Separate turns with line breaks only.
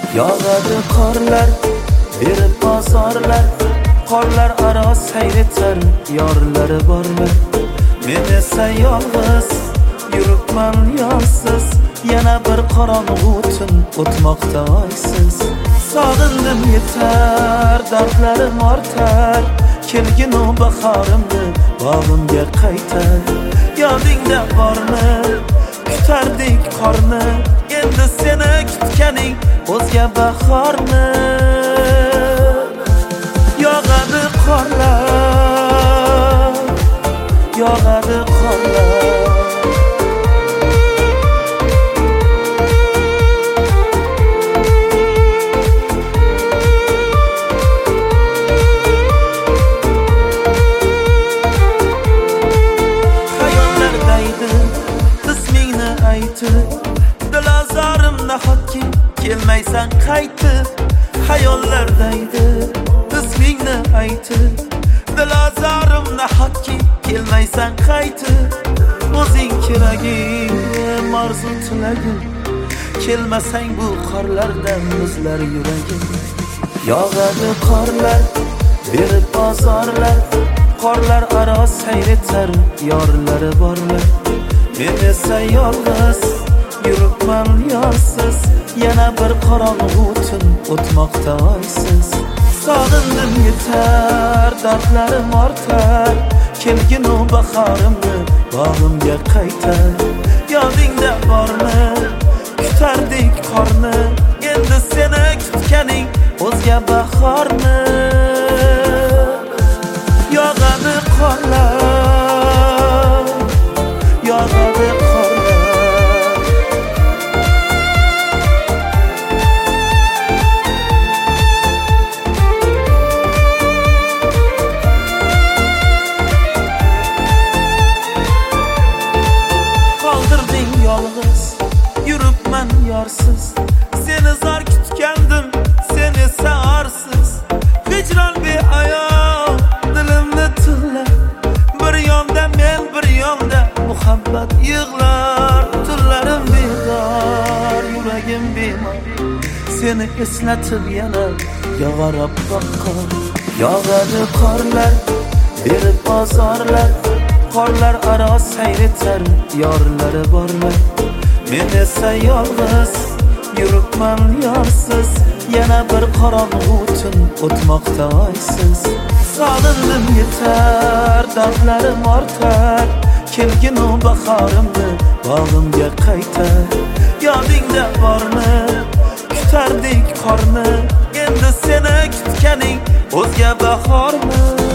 Yog'adi qorlar, berib bozorlar, qorlar aro sayr etar yorlari borlar. Men esa yolg'iz yuribman yo'lsiz, yana bir qorong'u tun o'tmoqda oysiz. Sog'indim yetar, dardlarim ortar, kelgin u bahorimni bog'imga qaytar. Yodingda bormi, kutardik qorni, endi seni kutganing o'zga bahorni. Yog'adi qorlar, yog'adi qorlar. Ismingni aytib, dilozorim nahotki kelmaysan qaytib. Xayollardaydi ismingni aytib, dilozorim nahotki kelmaysan qaytib. O'zing keragim, orzu tilagim, kelmasang bu qorlardan muzlar yuragim. Yog'adi qorlar, berib bozorlar, qorlar aro sayr etar yorlari borlar. Men esa yolg'iz yuribman yo'lsiz, yana bir qorong'u tun o'tmoqda oysiz. Sog'indim yetar, dardlarim ortar, kelgin u bahorimni bog'imga qaytar. Yodingda bormi, kutardik qorni, endi seni kutganing o'zga bahorni. Yog'adi qorlar, yog'adi qorlar. Qoldirding yolg'iz, yuribman yorsiz, seni zor kutgandim, sen esa orsiz. Hijron beayov dilimni tilla, bir yonda men, bir yonda muhabbat yig'lar. Tunlarim bedor, yuragim bemor, seni eslatib yana yog'arab boqqan. Yog'adi qorlar, berib bozorlar, qorlar aro sayr etar yorlari borlar. Men esa yolg'iz yuribman yo'lsiz, yana bir qorong'u tun o'tmoqda oysiz. Sog'indim yetar, dardlarim ortar, kelgin u bahorimni bog'imga qaytar. Yodingda bormi, kutardik qorni, endi seni kutganing o'zga bahormi.